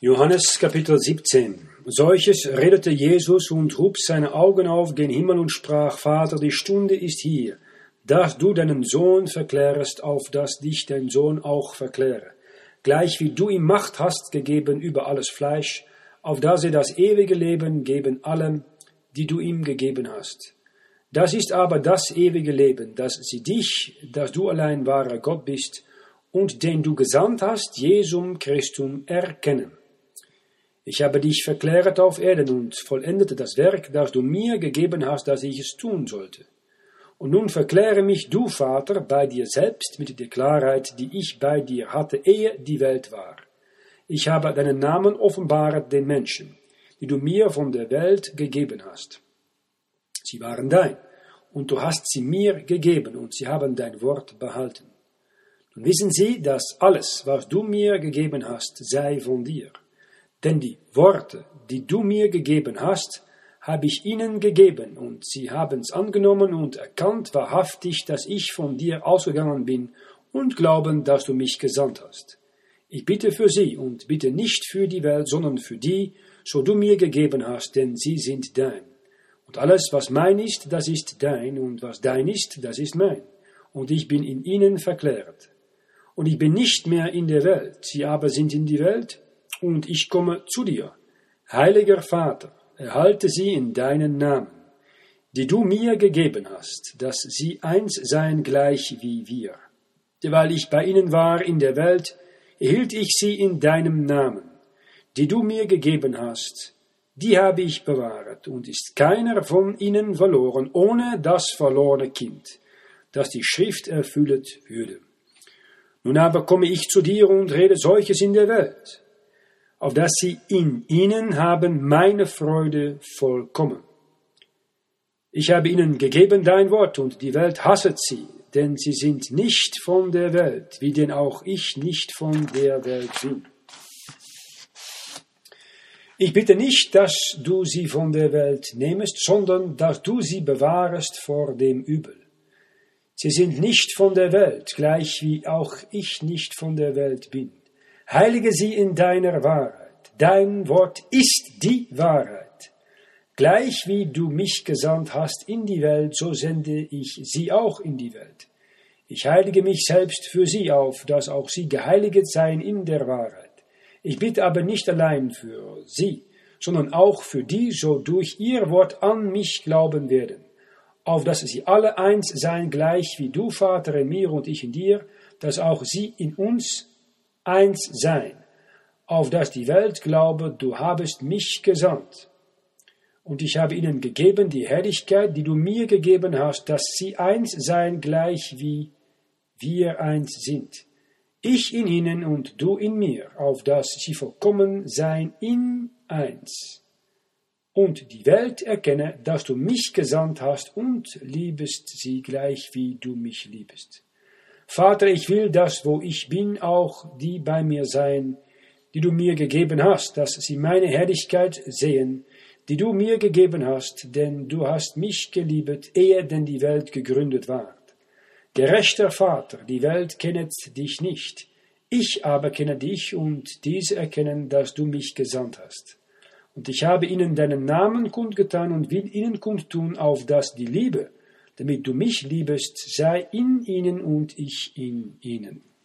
Johannes Kapitel 17. Solches redete Jesus und hob seine Augen auf gen Himmel und sprach: Vater, die Stunde ist hier, dass du deinen Sohn verklärest, auf dass dich dein Sohn auch verkläre. Gleich wie du ihm Macht hast gegeben über alles Fleisch, auf dass er das ewige Leben geben allem, die du ihm gegeben hast. Das ist aber das ewige Leben, dass sie dich, dass du allein wahrer Gott bist, und den du gesandt hast, Jesum Christum, erkennen. Ich habe dich verklärt auf Erden und vollendete das Werk, das du mir gegeben hast, dass ich es tun sollte. Und nun verkläre mich du, Vater, bei dir selbst mit der Klarheit, die ich bei dir hatte, ehe die Welt war. Ich habe deinen Namen offenbaret den Menschen, die du mir von der Welt gegeben hast. Sie waren dein, und du hast sie mir gegeben, und sie haben dein Wort behalten. Nun wissen sie, dass alles, was du mir gegeben hast, sei von dir. Denn die Worte, die du mir gegeben hast, habe ich ihnen gegeben, und sie haben's angenommen und erkannt wahrhaftig, dass ich von dir ausgegangen bin, und glauben, dass du mich gesandt hast. Ich bitte für sie und bitte nicht für die Welt, sondern für die, so du mir gegeben hast, denn sie sind dein. Und alles, was mein ist, das ist dein, und was dein ist, das ist mein. Und ich bin in ihnen verklärt. Und ich bin nicht mehr in der Welt, sie aber sind in die Welt, und ich komme zu dir. Heiliger Vater, erhalte sie in deinen Namen, die du mir gegeben hast, dass sie eins seien gleich wie wir. Weil ich bei ihnen war in der Welt, erhielt ich sie in deinem Namen, die du mir gegeben hast, die habe ich bewahrt, und ist keiner von ihnen verloren, ohne das verlorene Kind, das die Schrift erfüllet würde. Nun aber komme ich zu dir und rede solches in der Welt, auf dass sie in ihnen haben meine Freude vollkommen. Ich habe ihnen gegeben dein Wort, und die Welt hasset sie, denn sie sind nicht von der Welt, wie denn auch ich nicht von der Welt bin. Ich bitte nicht, dass du sie von der Welt nehmest, sondern dass du sie bewahrest vor dem Übel. Sie sind nicht von der Welt, gleich wie auch ich nicht von der Welt bin. Heilige sie in deiner Wahrheit. Dein Wort ist die Wahrheit. Gleich wie du mich gesandt hast in die Welt, so sende ich sie auch in die Welt. Ich heilige mich selbst für sie auf, dass auch sie geheiligt seien in der Wahrheit. Ich bitte aber nicht allein für sie, sondern auch für die, so durch ihr Wort an mich glauben werden, auf dass sie alle eins seien, gleich wie du, Vater, in mir und ich in dir, dass auch sie in uns eins sein, auf dass die Welt glaube, du habest mich gesandt. Und ich habe ihnen gegeben die Herrlichkeit, die du mir gegeben hast, dass sie eins seien, gleich wie wir eins sind. Ich in ihnen und du in mir, auf dass sie vollkommen seien in eins. Und die Welt erkenne, dass du mich gesandt hast und liebest sie gleich wie du mich liebest. Vater, ich will, dass, wo ich bin, auch die bei mir seien, die du mir gegeben hast, dass sie meine Herrlichkeit sehen, die du mir gegeben hast, denn du hast mich geliebet, ehe denn die Welt gegründet ward. Gerechter Vater, die Welt kennet dich nicht, ich aber kenne dich, und diese erkennen, dass du mich gesandt hast. Und ich habe ihnen deinen Namen kundgetan und will ihnen kundtun, auf dass die Liebe, damit du mich liebest, sei in ihnen und ich in ihnen.